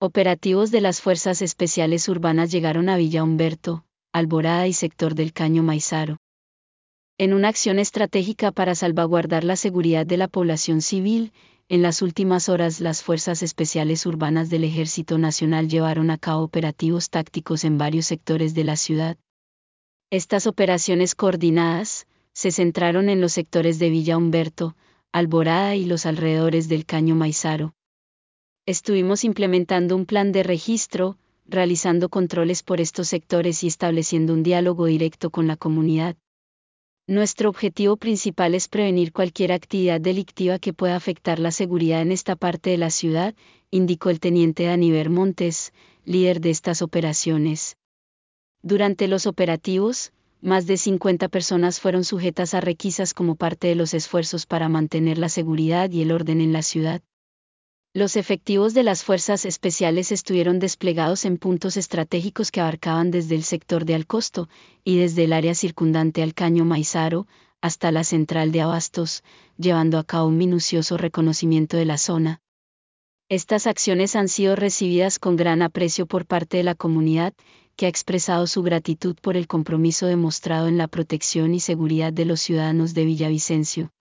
Operativos de las Fuerzas Especiales Urbanas llegaron a Villa Humberto, Alborada y sector del Caño Maizaro. En una acción estratégica para salvaguardar la seguridad de la población civil, en las últimas horas las Fuerzas Especiales Urbanas del Ejército Nacional llevaron a cabo operativos tácticos en varios sectores de la ciudad. Estas operaciones coordinadas se centraron en los sectores de Villa Humberto, Alborada y los alrededores del Caño Maizaro. Estuvimos implementando un plan de registro, realizando controles por estos sectores y estableciendo un diálogo directo con la comunidad. Nuestro objetivo principal es prevenir cualquier actividad delictiva que pueda afectar la seguridad en esta parte de la ciudad, indicó el teniente Daniver Montes, líder de estas operaciones. Durante los operativos, más de 50 personas fueron sujetas a requisas como parte de los esfuerzos para mantener la seguridad y el orden en la ciudad. Los efectivos de las fuerzas especiales estuvieron desplegados en puntos estratégicos que abarcaban desde el sector de Alcosto, y desde el área circundante al Caño Maizaro, hasta la central de Abastos, llevando a cabo un minucioso reconocimiento de la zona. Estas acciones han sido recibidas con gran aprecio por parte de la comunidad, que ha expresado su gratitud por el compromiso demostrado en la protección y seguridad de los ciudadanos de Villavicencio.